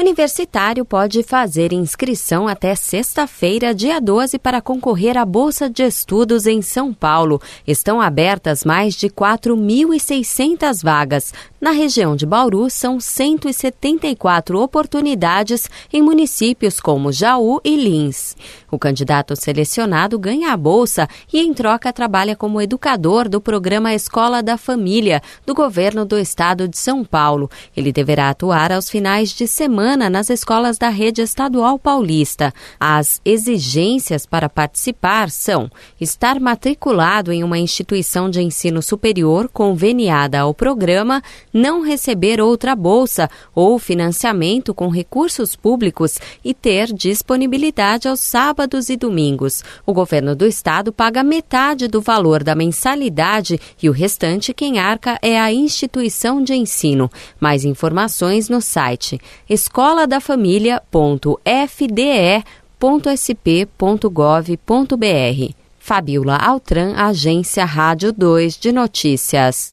Universitário pode fazer inscrição até sexta-feira, dia 12, para concorrer à Bolsa de Estudos em São Paulo. Estão abertas mais de 4.600 vagas. Na região de Bauru, são 174 oportunidades em municípios como Jaú e Lins. O candidato selecionado ganha a bolsa e, em troca, trabalha como educador do programa Escola da Família, do governo do estado de São Paulo. Ele deverá atuar aos finais de semana nas escolas da rede estadual paulista. As exigências para participar são estar matriculado em uma instituição de ensino superior conveniada ao programa, não receber outra bolsa ou financiamento com recursos públicos e ter disponibilidade aos sábados e domingos. O governo do estado paga metade do valor da mensalidade e o restante quem arca é a instituição de ensino. Mais informações no site escoladafamilia.fde.sp.gov.br. Fabiola Altran, Agência Rádio 2 de Notícias.